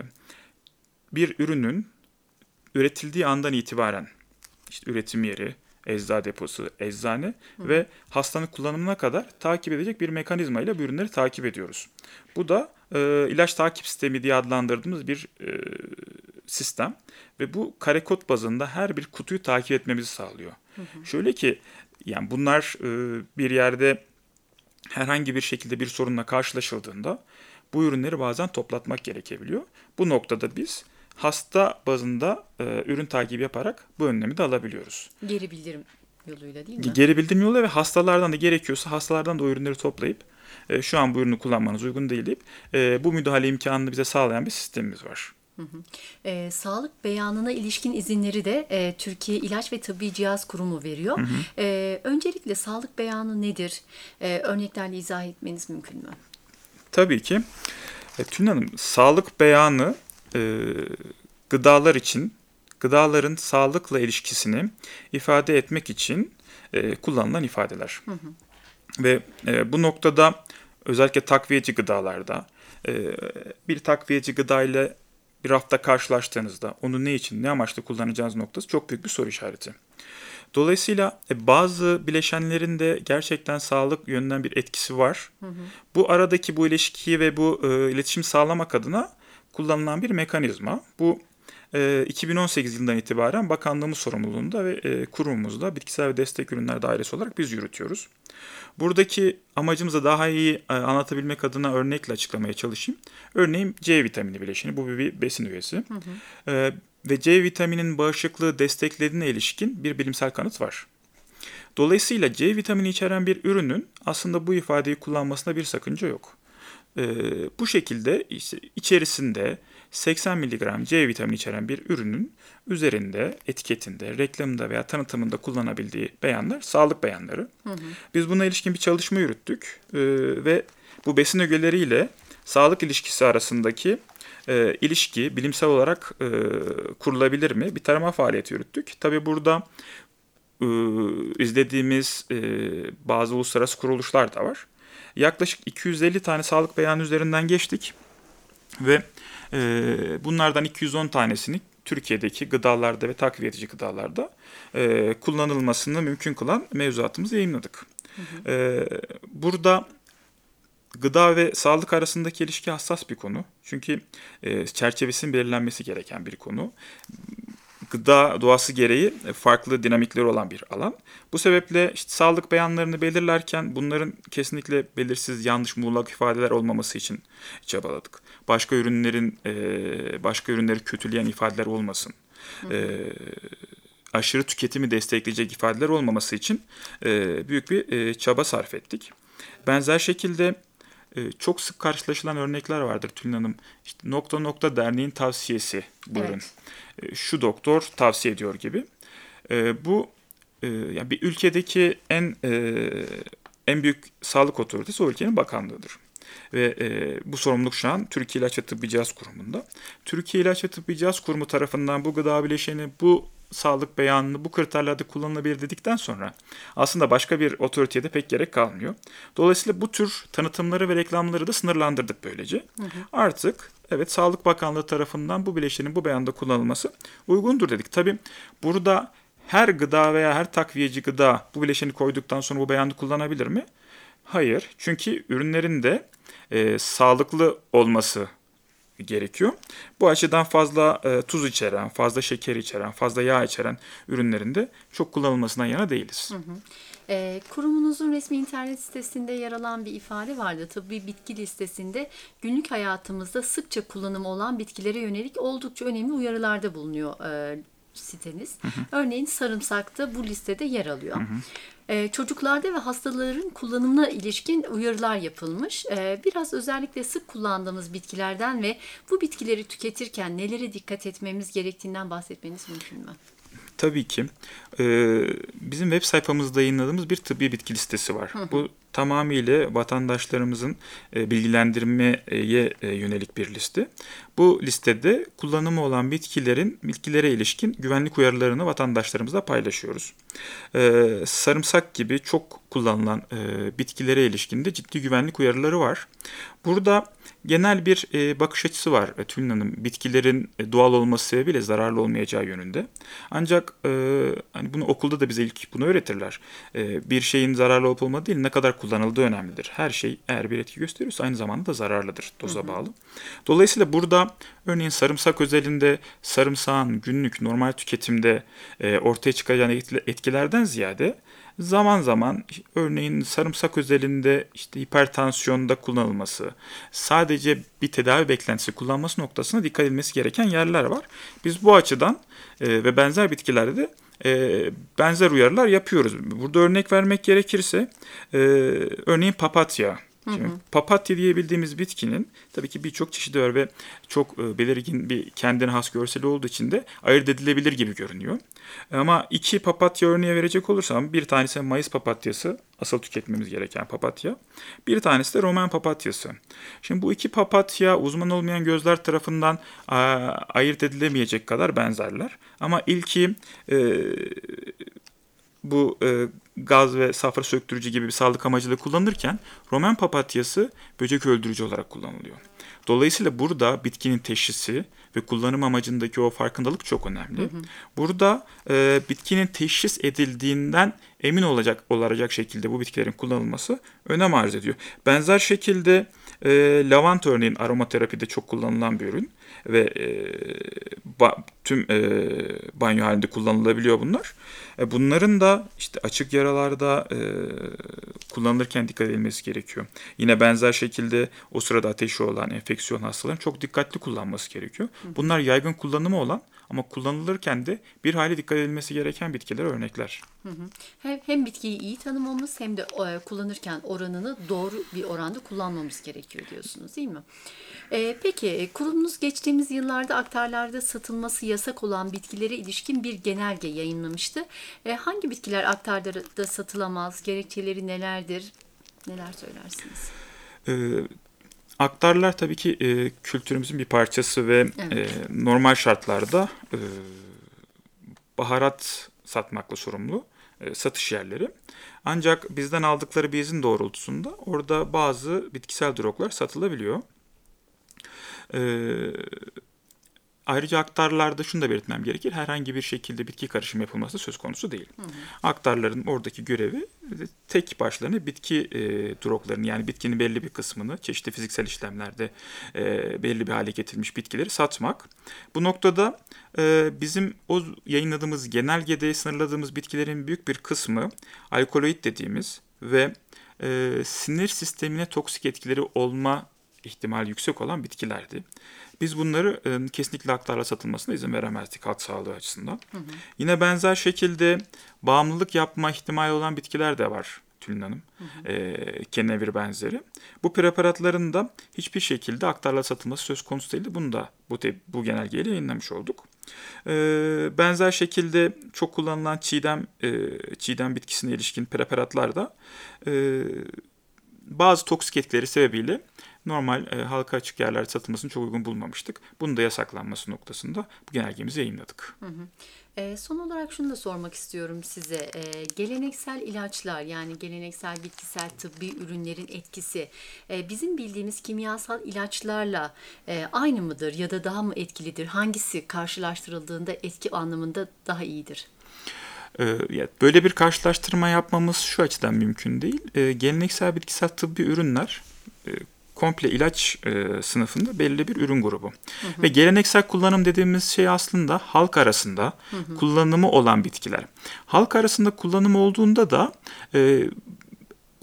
bir ürünün üretildiği andan itibaren işte üretim yeri, eczacı deposu, eczane Hı. ve hastanın kullanımına kadar takip edecek bir mekanizma ile bu ürünleri takip ediyoruz. Bu da e, ilaç takip sistemi diye adlandırdığımız bir e, sistem ve bu kare kod bazında her bir kutuyu takip etmemizi sağlıyor. Hı hı. Şöyle ki yani bunlar e, bir yerde herhangi bir şekilde bir sorunla karşılaşıldığında bu ürünleri bazen toplatmak gerekebiliyor. Bu noktada biz hasta bazında e, ürün takibi yaparak bu önlemi de alabiliyoruz. Geri bildirim yoluyla değil mi? Geri bildirim yoluyla ve hastalardan da gerekiyorsa hastalardan da o ürünleri toplayıp e, şu an bu ürünü kullanmanız uygun değil deyip e, bu müdahale imkanını bize sağlayan bir sistemimiz var. Hı hı. E, sağlık beyanına ilişkin izinleri de e, Türkiye İlaç ve Tıbbi Cihaz Kurumu veriyor. Hı hı. E, öncelikle sağlık beyanı nedir? E, örneklerle izah etmeniz mümkün mü? Tabii ki. E, Tülin Hanım, sağlık beyanı e, gıdalar için, gıdaların sağlıkla ilişkisini ifade etmek için e, kullanılan ifadeler. Hı hı. Ve e, bu noktada özellikle takviyeci gıdalarda e, bir takviyeci gıda ile bir rafta karşılaştığınızda onu ne için, ne amaçla kullanacağınız noktası çok büyük bir soru işareti. Dolayısıyla e, bazı bileşenlerin de gerçekten sağlık yönünden bir etkisi var. Hı hı. Bu aradaki bu ilişkiyi ve bu e, iletişim sağlamak adına kullanılan bir mekanizma. Bu e, iki bin on sekiz yılından itibaren bakanlığımız sorumluluğunda ve e, kurumumuzda bitkisel ve destek ürünler dairesi olarak biz yürütüyoruz. Buradaki amacımızı daha iyi e, anlatabilmek adına örnekle açıklamaya çalışayım. Örneğin C vitamini bileşeni, bu bir besin üyesi. Hı hı. E, ve C vitaminin bağışıklığı desteklediğine ilişkin bir bilimsel kanıt var. Dolayısıyla C vitamini içeren bir ürünün aslında bu ifadeyi kullanmasında bir sakınca yok. E, bu şekilde işte içerisinde seksen miligram C vitamini içeren bir ürünün üzerinde, etiketinde, reklamında veya tanıtımında kullanabildiği beyanlar sağlık beyanları. Hı hı. Biz buna ilişkin bir çalışma yürüttük ee, ve bu besin ögeleriyle sağlık ilişkisi arasındaki e, ilişki bilimsel olarak e, kurulabilir mi? Bir tarama faaliyeti yürüttük. Tabii burada e, izlediğimiz e, bazı uluslararası kuruluşlar da var. Yaklaşık iki yüz elli tane sağlık beyanı üzerinden geçtik ve e, bunlardan iki yüz on tanesini Türkiye'deki gıdalarda ve takviye edici gıdalarda e, kullanılmasını mümkün kılan mevzuatımızı yayınladık. Hı hı. E, burada gıda ve sağlık arasındaki ilişki hassas bir konu. Çünkü e, çerçevesinin belirlenmesi gereken bir konu. Gıda doğası gereği farklı dinamikleri olan bir alan. Bu sebeple işte sağlık beyanlarını belirlerken bunların kesinlikle belirsiz, yanlış, muğlak ifadeler olmaması için çabaladık. Başka ürünlerin, başka ürünleri kötüleyen ifadeler olmasın. Hı. Aşırı tüketimi destekleyecek ifadeler olmaması için büyük bir çaba sarf ettik. Benzer şekilde çok sık karşılaşılan örnekler vardır Tülin Hanım. İşte nokta nokta derneğin tavsiyesi bu ürün. Evet. Şu doktor tavsiye ediyor gibi. Bu yani bir ülkedeki en en büyük sağlık otoritesi o ülkenin bakanlığıdır. Ve e, bu sorumluluk şu an Türkiye İlaç ve Tıbbi Cihaz Kurumu'nda. Türkiye İlaç ve Tıbbi Cihaz Kurumu tarafından bu gıda bileşeni, bu sağlık beyanını bu kriterlerde kullanılabilir dedikten sonra aslında başka bir otoriteye de pek gerek kalmıyor. Dolayısıyla bu tür tanıtımları ve reklamları da sınırlandırdık böylece. Hı hı. Artık evet Sağlık Bakanlığı tarafından bu bileşenin bu beyanda kullanılması uygundur dedik. Tabii burada her gıda veya her takviyeci gıda bu bileşeni koyduktan sonra bu beyanı kullanabilir mi? Hayır. Çünkü ürünlerin de e, sağlıklı olması gerekiyor. Bu açıdan fazla e, tuz içeren, fazla şeker içeren, fazla yağ içeren ürünlerin de çok kullanılmasından yana değiliz. Hı hı. E, kurumunuzun resmi internet sitesinde yer alan bir ifade vardı. Tıbbi bitki listesinde günlük hayatımızda sıkça kullanımı olan bitkilere yönelik oldukça önemli uyarılarda bulunuyor. E, siteniz. Hı hı. Örneğin sarımsak da bu listede yer alıyor. Hı hı. Ee, çocuklarda ve hastaların kullanımına ilişkin uyarılar yapılmış. Ee, biraz özellikle sık kullandığımız bitkilerden ve bu bitkileri tüketirken nelere dikkat etmemiz gerektiğinden bahsetmeniz mümkün mü? Tabii ki. Ee, bizim web sayfamızda yayınladığımız bir tıbbi bitki listesi var. Hı hı. Bu tamamıyla vatandaşlarımızın e, bilgilendirmeye e, yönelik bir liste. Bu listede kullanımı olan bitkilerin bitkilere ilişkin güvenlik uyarılarını vatandaşlarımızla paylaşıyoruz. Ee, sarımsak gibi çok kullanılan e, bitkilere ilişkin de ciddi güvenlik uyarıları var. Burada genel bir e, bakış açısı var e, Tülin Hanım. Bitkilerin e, doğal olması sebebiyle zararlı olmayacağı yönünde. Ancak e, hani bunu okulda da bize ilk bunu öğretirler. E, bir şeyin zararlı olup olmadığı değil, ne kadar kullanıldığı önemlidir. Her şey eğer bir etki gösteriyorsa aynı zamanda da zararlıdır, doza hı hı. bağlı. Dolayısıyla burada örneğin sarımsak özelinde sarımsağın günlük normal tüketimde e, ortaya çıkacağın etkilerden ziyade zaman zaman örneğin sarımsak özelinde işte hipertansiyonda kullanılması, sadece bir tedavi beklentisi kullanması noktasına dikkat edilmesi gereken yerler var. Biz bu açıdan e, ve benzer bitkilerde de e, benzer uyarılar yapıyoruz. Burada örnek vermek gerekirse e, örneğin papatya. Şimdi, hı hı. Papatya diye bildiğimiz bitkinin tabii ki birçok çeşidi var ve çok e, belirgin bir kendine has görseli olduğu için de ayırt edilebilir gibi görünüyor. Ama iki papatya örneği verecek olursam, bir tanesi Mayıs papatyası, asıl tüketmemiz gereken papatya. Bir tanesi de Roman papatyası. Şimdi bu iki papatya uzman olmayan gözler tarafından a, ayırt edilemeyecek kadar benzerler. Ama ilki e, bu e, gaz ve safra söktürücü gibi bir sağlık amacıyla kullanılırken Roman papatyası böcek öldürücü olarak kullanılıyor. Dolayısıyla burada bitkinin teşhisi ve kullanım amacındaki o farkındalık çok önemli. Hı hı. Burada e, bitkinin teşhis edildiğinden emin olacak olacak şekilde bu bitkilerin kullanılması önem arz ediyor. Benzer şekilde e, lavanta örneğin aromaterapide çok kullanılan bir ürün ve e, ba, tüm e, banyo halinde kullanılabiliyor bunlar. E, bunların da işte açık yaralarda e, kullanılırken dikkat edilmesi gerekiyor. Yine benzer şekilde o sırada ateşi olan enfeksiyon hastaların çok dikkatli kullanması gerekiyor. Bunlar yaygın kullanımı olan ama kullanılırken de bir hali dikkat edilmesi gereken bitkiler, örnekler. Hı hı. Hem, hem bitkiyi iyi tanımamız hem de e, kullanırken oranını doğru bir oranda kullanmamız gerekiyor diyorsunuz, değil mi? E, peki kurumunuz geçtiğimiz yıllarda aktarlarda satılması yasak olan bitkilere ilişkin bir genelge yayınlamıştı. E, hangi bitkiler aktarlarda satılamaz? Gerekçeleri nelerdir? Neler söylersiniz? Evet. Aktarlar tabii ki e, kültürümüzün bir parçası ve evet. e, normal şartlarda e, baharat satmakla sorumlu e, satış yerleri. Ancak bizden aldıkları bir izin doğrultusunda orada bazı bitkisel droglar satılabiliyor. E, Ayrıca aktarlarda şunu da belirtmem gerekir. Herhangi bir şekilde bitki karışımı yapılması söz konusu değil. Hı hı. Aktarların oradaki görevi tek başlarına bitki e, droglarını, yani bitkinin belli bir kısmını çeşitli fiziksel işlemlerde e, belli bir hale getirilmiş bitkileri satmak. Bu noktada e, bizim o yayınladığımız genelgede sınırladığımız bitkilerin büyük bir kısmı alkaloid dediğimiz ve e, sinir sistemine toksik etkileri olma ihtimali yüksek olan bitkilerdi. Biz bunları e, kesinlikle aktarla satılmasına izin veremezdik halk sağlığı açısından. Hı hı. Yine benzer şekilde bağımlılık yapma ihtimali olan bitkiler de var Tülin Hanım. Hı hı. E, kenevir benzeri. Bu preparatların da hiçbir şekilde aktarla satılması söz konusu değildi. Bunu da bu, te- bu genelgeyle yayınlamış olduk. E, benzer şekilde çok kullanılan çiğdem, e, çiğdem bitkisine ilişkin preparatlar da e, bazı toksik etkileri sebebiyle normal e, halka açık yerlerde satılmasını çok uygun bulmamıştık. Bunun da yasaklanması noktasında bu genelgemizi yayınladık. Hı hı. E, son olarak şunu da sormak istiyorum size. E, geleneksel ilaçlar, yani geleneksel bitkisel tıbbi ürünlerin etkisi e, bizim bildiğimiz kimyasal ilaçlarla e, aynı mıdır ya da daha mı etkilidir? Hangisi karşılaştırıldığında etki anlamında daha iyidir? Böyle bir karşılaştırma yapmamız şu açıdan mümkün değil. Geleneksel bitkisel tıbbi ürünler komple ilaç sınıfında belli bir ürün grubu. Hı hı. Ve geleneksel kullanım dediğimiz şey aslında halk arasında hı hı. kullanımı olan bitkiler. Halk arasında kullanımı olduğunda da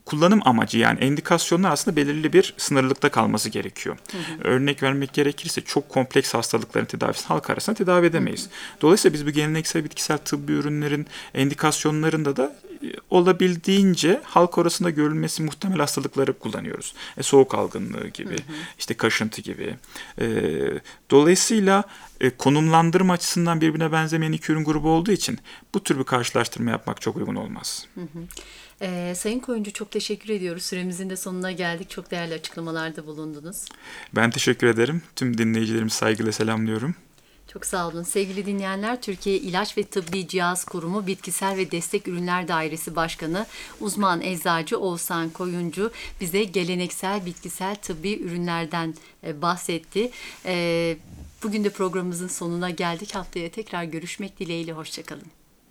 kullanım amacı, yani endikasyonlar aslında belirli bir sınırlılıkta kalması gerekiyor. Hı hı. Örnek vermek gerekirse çok kompleks hastalıkların tedavisini halk arasında tedavi edemeyiz. Hı hı. Dolayısıyla biz bu geleneksel bitkisel tıbbi ürünlerin endikasyonlarında da olabildiğince halk arasında görülmesi muhtemel hastalıkları kullanıyoruz. E, soğuk algınlığı gibi, hı hı. işte kaşıntı gibi. E, dolayısıyla e, konumlandırma açısından birbirine benzemeyen iki ürün grubu olduğu için bu tür bir karşılaştırma yapmak çok uygun olmaz. Hı hı. Ee, Sayın Koyuncu, çok teşekkür ediyoruz. Süremizin de sonuna geldik. Çok değerli açıklamalarda bulundunuz. Ben teşekkür ederim. Tüm dinleyicilerimi saygıyla selamlıyorum. Çok sağ olun. Sevgili dinleyenler, Türkiye İlaç ve Tıbbi Cihaz Kurumu Bitkisel ve Destek Ürünler Dairesi Başkanı Uzman Eczacı Oğuzhan Koyuncu bize geleneksel bitkisel tıbbi ürünlerden e, bahsetti. E, bugün de programımızın sonuna geldik. Haftaya tekrar görüşmek dileğiyle. Hoşçakalın.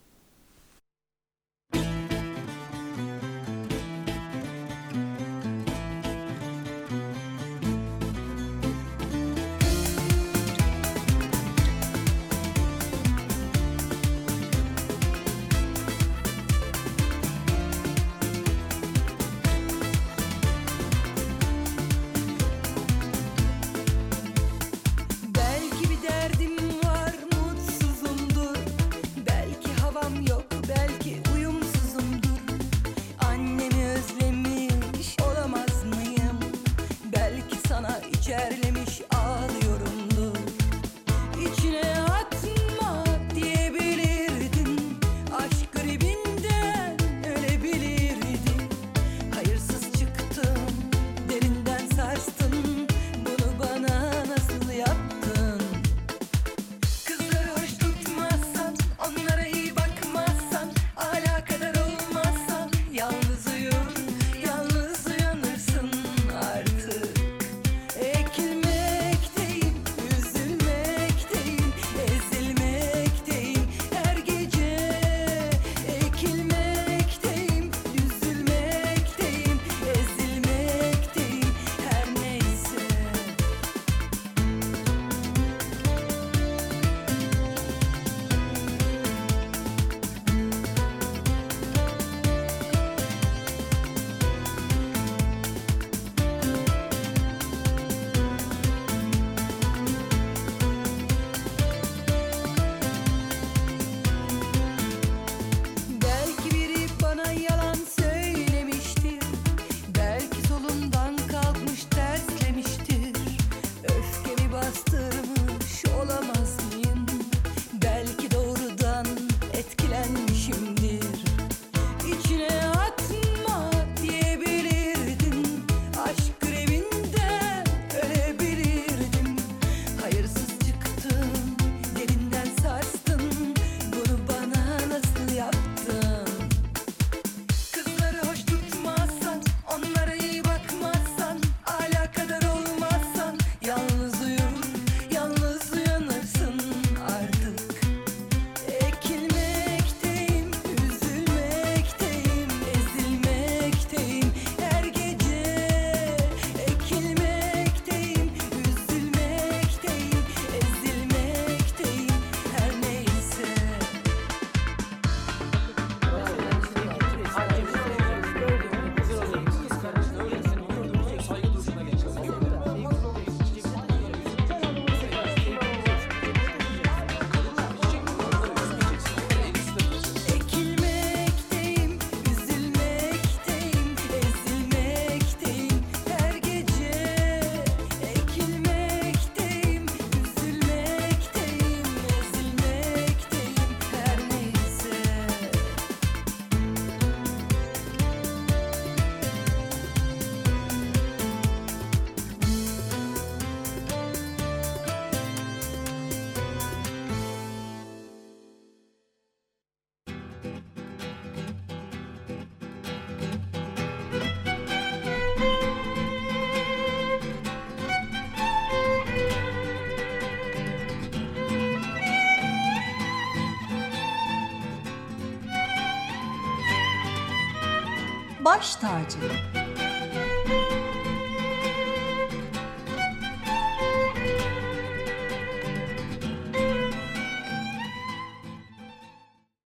Belki bir derdim var, mutsuzumdur. Belki havam yok, belki uyumsuzumdur. Annemi özlemiş olamaz mıyım? Belki sana içerlemiş ağlıyorumdur. İçine atma diyebilirdim. Aşk gribinden ölebilirdim. Hayırsız çıktım, derinden sarstın. Bunu bana nasıl yaptın? Kızları hoş tutmazsan, onlara iyi bakmazsan, alakadar olmazsan, yalnız uyur, yalnız uyanırsın artık. Ekilmekteyim, üzülmekteyim, ezilmekteyim her gece. Ekilmekteyim, üzülmekteyim, ezilmekteyim her neyse. Belki biri bana yalan söylemiştir. Belki solumdan kalkmış terslemiştir. Öfkemi bastırmış olamaz mıyım? Belki doğrudan etkilenmişimdir. İçine atma diyebilirdin. Aşk grevinden ölebilirdim. Hayırsız çıktım, derinden sarstın. Bunu bana nasıl yaptın? Kızları hoş tutmazsan, onlara iyi bakmazsan, alakadar olmazsan, yalnız uyur, yalnız uyanırsın artık. Ekilmekteyim, üzülmekteyim, ezilmekteyim her gece. Ekilmekteyim, üzülmekteyim, ezilmekteyim her neyse. Ekilmekteyim, üzülmekteyim, ezilmekteyim her gece. Ekilmekteyim, üzülmekteyim, ezilmekteyim her neyse. Baş tacı.